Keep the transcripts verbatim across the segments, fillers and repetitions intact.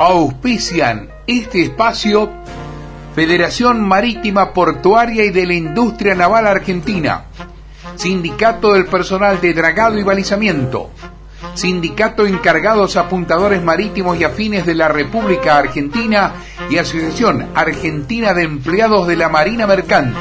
Auspician este espacio Federación Marítima Portuaria y de la Industria Naval Argentina, Sindicato del Personal de Dragado y Balizamiento, Sindicato Encargados Apuntadores Marítimos y Afines de la República Argentina y Asociación Argentina de Empleados de la Marina Mercante.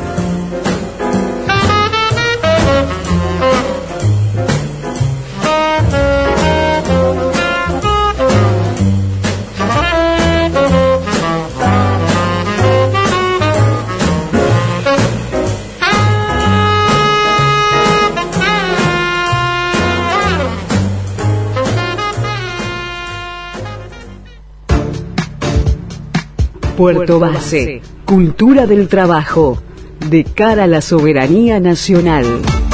Puerto Base, cultura del trabajo, de cara a la soberanía nacional.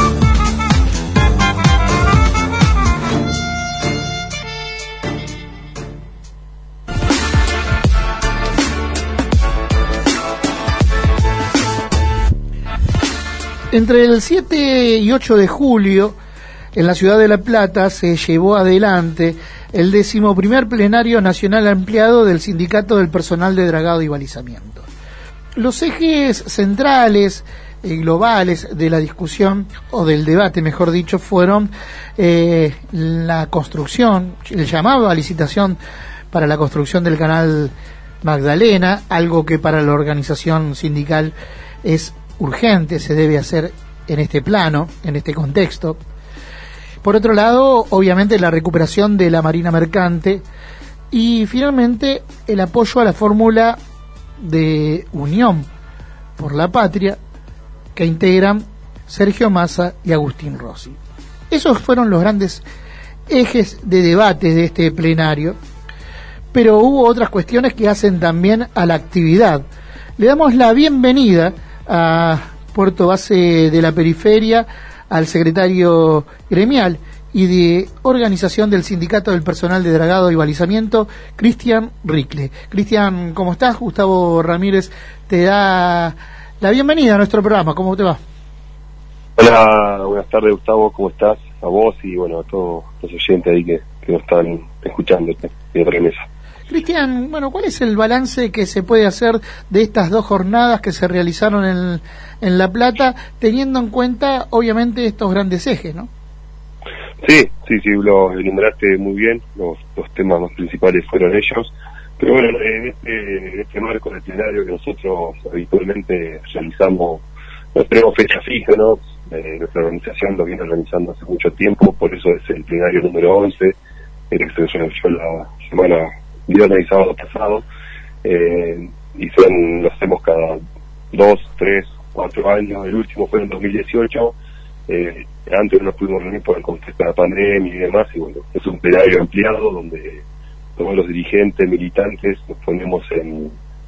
Entre el siete y ocho de julio, en la ciudad de La Plata, se llevó adelante el decimoprimer plenario nacional ampliado del Sindicato del Personal de Dragado y Balizamiento. Los ejes centrales y globales de la discusión, o del debate mejor dicho, fueron eh, la construcción, el llamado a licitación para la construcción del canal Magdalena, algo que para la organización sindical es urgente, se debe hacer en este plano, en este contexto. Por otro lado, obviamente la recuperación de la Marina Mercante y finalmente el apoyo a la fórmula de Unión por la Patria que integran Sergio Massa y Agustín Rossi. Esos fueron los grandes ejes de debate de este plenario, pero hubo otras cuestiones que hacen también a la actividad. Le damos la bienvenida a Puerto Base de la Periferia, al secretario gremial y de organización del Sindicato del Personal de Dragado y Balizamiento, Cristian Ricle. Cristian, ¿cómo estás? Gustavo Ramírez te da la bienvenida a nuestro programa. ¿Cómo te va? Hola, buenas tardes, Gustavo, ¿cómo estás? A vos y bueno, a todos los oyentes ahí que, que nos están escuchando de otra mesa. Cristian, bueno, ¿cuál es el balance que se puede hacer de estas dos jornadas que se realizaron en, en La Plata, teniendo en cuenta, obviamente, estos grandes ejes, ¿no? Sí, sí, sí, lo enumeraste muy bien, los, los temas más principales fueron ellos, pero bueno, en este, en este marco del plenario que nosotros habitualmente realizamos, no tenemos fecha fija, ¿no? Eh, nuestra organización lo viene organizando hace mucho tiempo, por eso es el plenario número once, el que se realizó la semana viernes y sábado pasado, eh, y son, lo hacemos cada dos, tres, cuatro años. El último fue en dos mil dieciocho, eh, antes no nos pudimos reunir por el contexto de la pandemia y demás, y bueno, es un plenario ampliado donde todos los dirigentes, militantes, nos ponemos en,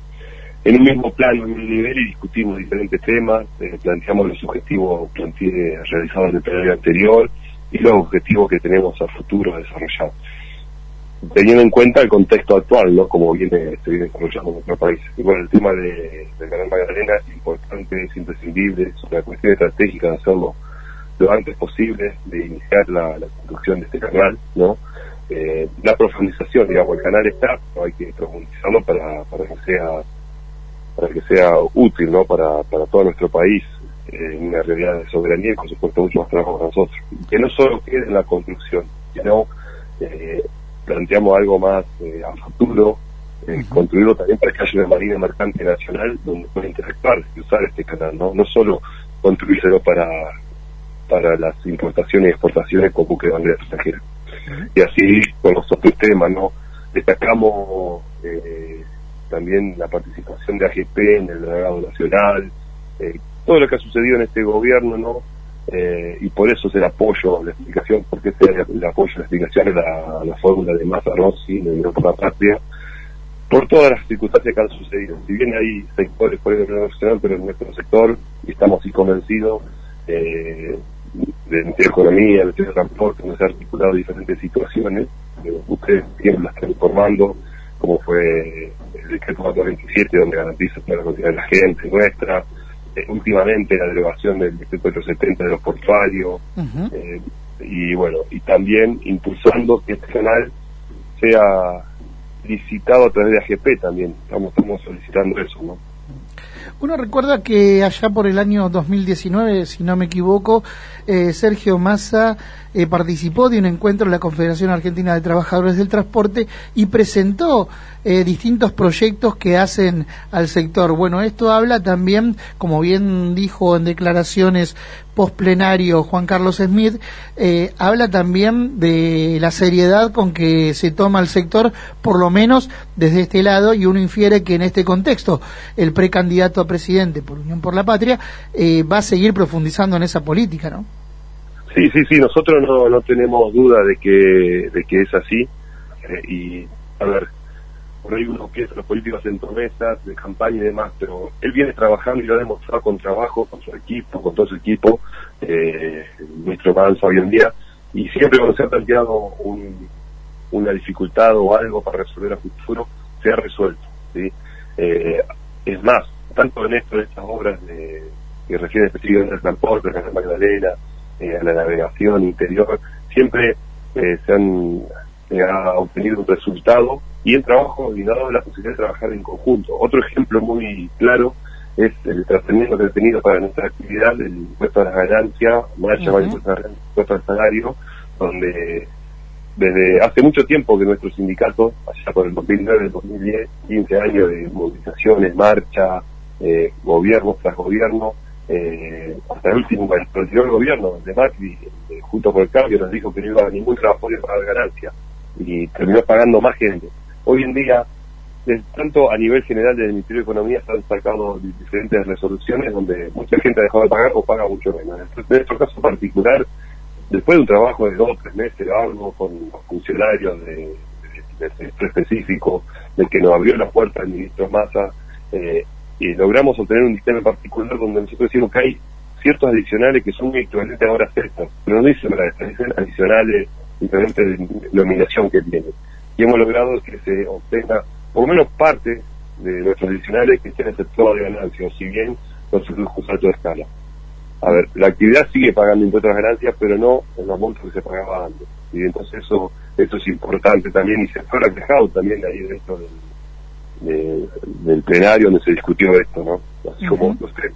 en un mismo plano, en un nivel, y discutimos diferentes temas, eh, planteamos los objetivos planteé, realizados en el plenario anterior y los objetivos que tenemos a futuro a desarrollar, teniendo en cuenta el contexto actual, ¿no? Como viene, se viene desarrollando en nuestro país. Y bueno, el tema de, del canal Magdalena es importante, es imprescindible, es una cuestión estratégica de hacerlo lo antes posible, de iniciar la, la construcción de este canal, ¿no? Eh, la profundización, digamos, el canal está, pero hay que profundizarlo para, para que sea para que sea útil, ¿no? Para, para todo nuestro país, eh, una realidad de soberanía y por supuesto mucho más trabajo para nosotros. Que no solo quede en la construcción, sino eh, planteamos algo más eh, a futuro, eh, uh-huh. construirlo también para que haya una marina mercante nacional donde pueda interactuar y usar este canal, no no solo construírselo para para las importaciones y exportaciones con buques de bandera extranjera. Uh-huh. Y así con los otros temas, ¿no? Destacamos eh, también la participación de A G P en el dragado nacional, eh, todo lo que ha sucedido en este gobierno, ¿no? Eh, y por eso es el apoyo, la explicación, porque ese es el apoyo, la explicación es la, la fórmula de Massa Rossi, de Unión por la Patria, por todas las circunstancias que han sucedido. Si bien hay sectores por el plano nacional, pero en nuestro sector, y estamos así convencidos, eh, de Ministerio de Economía, del Ministerio de Transporte, donde se han articulado diferentes situaciones, eh, ustedes siempre las están informando, como fue el decreto cuatrocientos veintisiete, donde garantiza toda la continuidad de la gente nuestra, eh, últimamente la derogación del decreto cuatrocientos setenta de los portuarios, uh-huh. eh, y bueno, y también impulsando que este canal sea licitado a través de A G P también, estamos, estamos solicitando eso, ¿no? Uno recuerda que allá por el año dos mil diecinueve, si no me equivoco, eh, Sergio Massa eh, participó de un encuentro en la Confederación Argentina de Trabajadores del Transporte y presentó eh, distintos proyectos que hacen al sector. Bueno, esto habla también, como bien dijo en declaraciones post-plenario Juan Carlos Smith, eh, habla también de la seriedad con que se toma el sector, por lo menos desde este lado, y uno infiere que en este contexto el precandidato a presidente por Unión por la Patria eh, va a seguir profundizando en esa política, ¿no? Sí, sí, sí, nosotros no, no tenemos duda de que de que es así, eh, y a ver, por ahí uno piensa los políticos en promesas de campaña y demás, pero él viene trabajando y lo ha demostrado con trabajo, con su equipo, con todo su equipo, eh, el ministro Manso hoy en día, y siempre cuando se ha planteado un, una dificultad o algo para resolver a futuro, se ha resuelto, ¿sí? Eh, es más, tanto en esto, en estas obras de, que refieren específicamente al transporte, a la Magdalena, eh, a la navegación interior, siempre eh, se han eh, ha obtenido un resultado y el trabajo y dado la posibilidad de trabajar en conjunto. Otro ejemplo muy claro es el tratamiento que ha tenido para nuestra actividad el impuesto a las ganancias, marcha uh-huh. impuesto al salario, donde desde hace mucho tiempo que nuestro sindicato, allá por el dos mil nueve, dos mil diez, quince años de movilizaciones, marcha, eh, gobierno tras gobierno, eh, hasta el último, el anterior gobierno de Macri, eh, junto por el cambio, nos dijo que no iba a haber ningún trabajador para pagar ganancias, y terminó pagando más gente. Hoy en día, de, tanto a nivel general del Ministerio de Economía, se han sacado diferentes resoluciones donde mucha gente ha dejado de pagar o paga mucho menos. Entonces, en nuestro caso particular, después de un trabajo de dos o tres meses largo con los funcionarios de, de, de sector específico, del que nos abrió la puerta el ministro Massa, eh, y logramos obtener un sistema particular donde nosotros decimos que hay ciertos adicionales que son muy equivalentes a horas extras, pero no dicen horas extras, dicen adicionales diferentes de denominación que tienen. Y hemos logrado que se obtenga por lo menos parte de nuestros adicionales que estén exceptuados de ganancias, si bien no se produjo un salto de escala. A ver, la actividad sigue pagando impuestos a ganancias, pero no en los montos que se pagaba antes. Y entonces eso eso es importante también, y se fue reflejado también ahí dentro del, de, del plenario donde se discutió esto, ¿no? Así uh-huh. como los tres.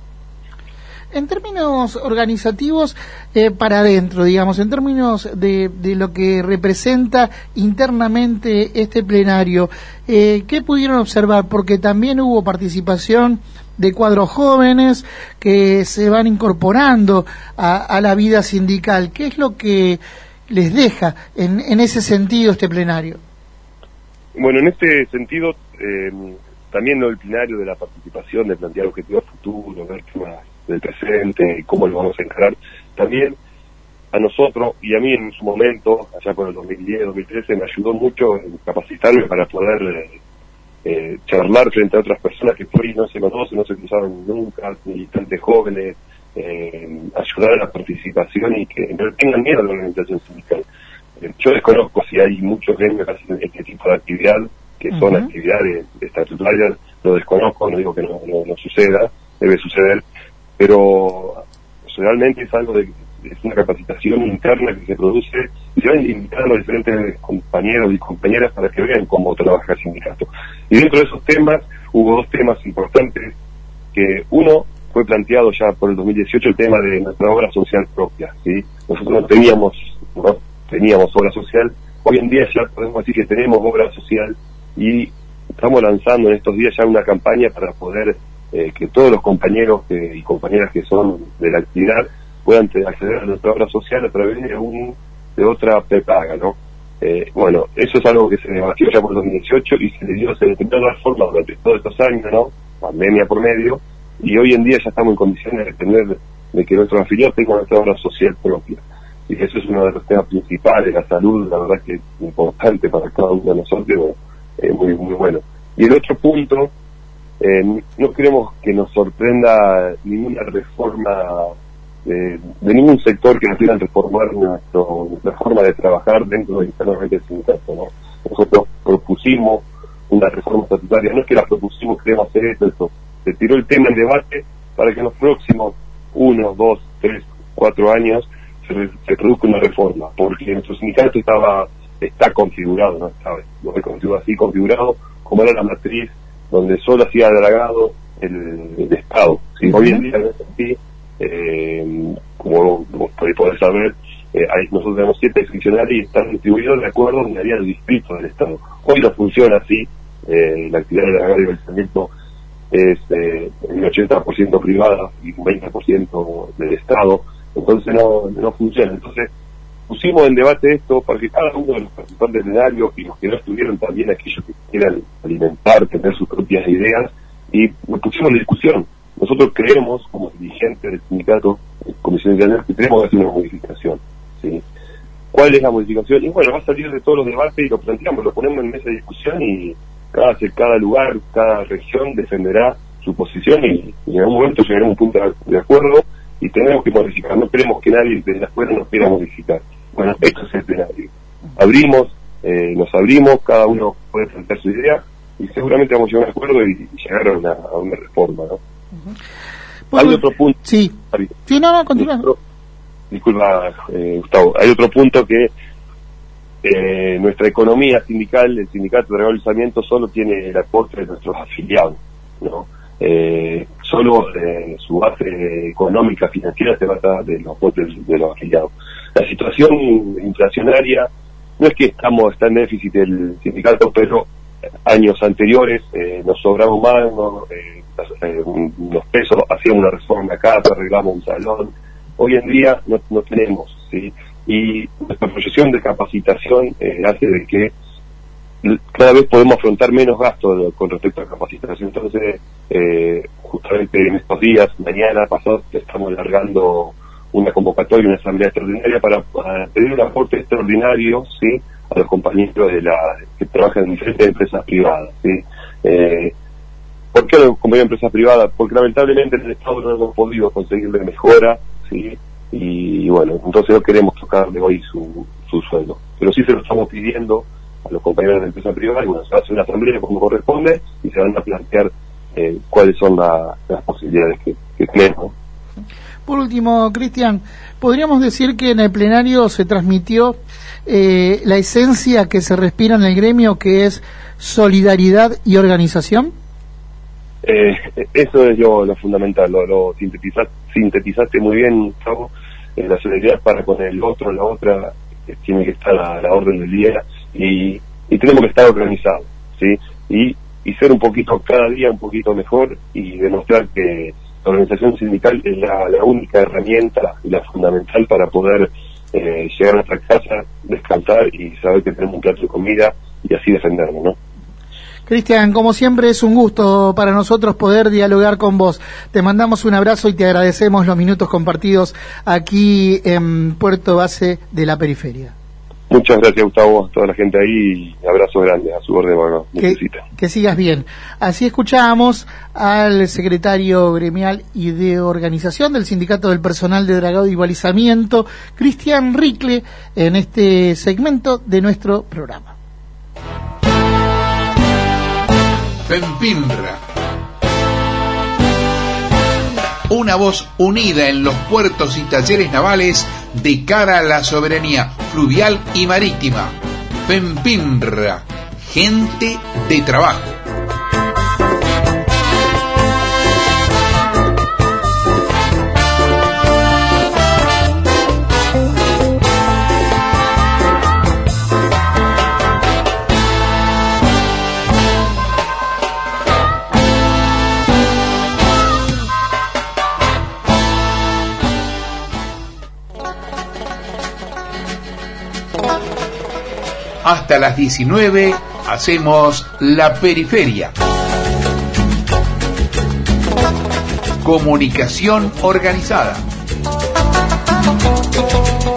En términos organizativos, eh, para adentro, digamos, en términos de, de lo que representa internamente este plenario, eh, ¿qué pudieron observar? Porque también hubo participación de cuadros jóvenes que se van incorporando a, a la vida sindical. ¿Qué es lo que les deja en, en ese sentido este plenario? Bueno, en este sentido, eh, también ¿no? el plenario de la participación, de plantear objetivos futuros, ver temas del presente y cómo lo vamos a encarar, también a nosotros y a mí en su momento, allá por el dos mil diez, dos mil trece, me ayudó mucho en capacitarme para poder eh, eh, charlar frente a otras personas que por ahí no se conocen, no se cruzaron nunca, militantes jóvenes, eh, ayudar a la participación y que no tengan miedo a la organización sindical. Eh, yo desconozco si hay muchos gremios que hacen este tipo de actividad, que son uh-huh. actividades estatutarias, lo desconozco, no digo que no, no, no suceda, debe suceder, pero realmente es algo de, es una capacitación interna que se produce y se van invitando a los diferentes compañeros y compañeras para que vean cómo trabaja el sindicato. Y dentro de esos temas hubo dos temas importantes, que uno fue planteado ya por el dos mil dieciocho, el tema de nuestra obra social propia, ¿sí? Nosotros no teníamos, no teníamos obra social, hoy en día ya podemos decir que tenemos obra social y estamos lanzando en estos días ya una campaña para poder Eh, que todos los compañeros que, y compañeras que son de la actividad puedan acceder a nuestra obra social a través de un de otra prepaga, ¿no? Eh, bueno, eso es algo que se debatió ya por el dos mil dieciocho y se le dio, se le intentó dar forma durante todos estos años, ¿no? Pandemia por medio, y hoy en día ya estamos en condiciones de tener, de que nuestros afiliados tengan nuestra obra social propia. Y eso es uno de los temas principales, la salud, la verdad que es importante para cada uno de nosotros, eh, muy, muy bueno. Y el otro punto, Eh, no queremos que nos sorprenda ninguna reforma de, de ningún sector que nos quieran reformar nuestro, nuestra forma de trabajar dentro de internamente del sindicato, ¿no? Nosotros propusimos una reforma estatutaria, no es que la propusimos, queremos hacer esto, esto. Se tiró el tema en debate para que en los próximos uno, dos, tres, cuatro años se, se produzca una reforma, porque nuestro sindicato estaba está configurado, no está, no es configurado así, configurado como era la matriz, donde solo hacía dragado el, el Estado. ¿Sí? Hoy en día no es así, eh, como vos podés saber, eh, hay, nosotros tenemos siete funcionarios y están distribuidos de acuerdo a donde haría el distrito del Estado. Hoy no funciona así, eh, la actividad de dragado y balizamiento es eh, el ochenta por ciento privada y un veinte por ciento del Estado, entonces no, no funciona. Entonces pusimos en debate esto para que cada uno de los participantes del escenario y los que no estuvieron, también aquellos que quieran alimentar, tener sus propias ideas, y lo pusimos en discusión. Nosotros creemos, como dirigentes del sindicato, Comisión de que tenemos que hacer una modificación, ¿sí? ¿Cuál es la modificación? Y bueno, va a salir de todos los debates y lo planteamos, lo ponemos en mesa de discusión y cada, cada lugar, cada región defenderá su posición y, y en algún momento llegaremos a un punto de acuerdo y tenemos que modificar. No queremos que nadie de la escuela nos quiera modificar. Bueno, esto es el plenario. Abrimos, eh, nos abrimos, cada uno puede plantear su idea y seguramente vamos a llegar a un acuerdo y, y llegar a una, a una reforma, ¿no? Uh-huh. Hay otro punto. Sí. Sí, no, no, continúa. Disculpa, eh, Gustavo. Hay otro punto que eh, nuestra economía sindical, el sindicato de regularizamiento, solo tiene el aporte de nuestros afiliados, ¿no? Eh, solo eh, su base económica, financiera, se basa de los aportes de los afiliados. La situación inflacionaria no es que estamos está en déficit el sindicato, pero años anteriores eh, nos sobramos más, ¿no? eh, eh, unos pesos, hacíamos una reforma acá, arreglamos un salón. Hoy en día no, no tenemos, ¿sí? Y nuestra proyección de capacitación eh, hace de que cada vez podemos afrontar menos gastos con respecto a capacitación. Entonces, eh, justamente en estos días, mañana pasado, estamos largando una convocatoria, una asamblea extraordinaria para, para pedir un aporte extraordinario, ¿sí?, a los compañeros de la que trabajan en diferentes empresas privadas, ¿sí? Eh, ¿Por qué los compañeros de empresas privadas? Porque lamentablemente en el Estado no hemos podido conseguirle mejora, ¿sí? Y, y bueno, entonces no queremos tocarle hoy su, su sueldo. Pero sí se lo estamos pidiendo a los compañeros de empresa privada y bueno, se hace una asamblea como corresponde y se van a plantear eh, cuáles son la, las posibilidades que, que tenemos. Por último, Cristian, ¿podríamos decir que en el plenario se transmitió eh, la esencia que se respira en el gremio, que es solidaridad y organización? Eh, eso es lo, lo fundamental, lo, lo sintetizaste, sintetizaste muy bien, Gustavo. Eh, la solidaridad para con el otro, la otra, eh, tiene que estar a la orden del día y, y tenemos que estar organizados, ¿sí? Y, y ser un poquito, cada día un poquito mejor y demostrar que la organización sindical es la, la única herramienta y la fundamental para poder eh, llegar a nuestra casa, descansar y saber que tenemos un plato de comida y así defendernos, ¿no? Cristian, como siempre es un gusto para nosotros poder dialogar con vos. Te mandamos un abrazo y te agradecemos los minutos compartidos aquí en Puerto Base de la Periferia. Muchas gracias, Gustavo, a toda la gente ahí y abrazos grandes a su orden, bueno, que, que sigas bien. Así escuchábamos al secretario gremial y de organización del Sindicato del Personal de Dragado y Balizamiento, Cristian Ricle, en este segmento de nuestro programa. FEMPINRA, una voz unida en los puertos y talleres navales de cara a la soberanía fluvial y marítima. FEMPINRA, gente de trabajo. Hasta las diecinueve hacemos La Periferia. Comunicación organizada.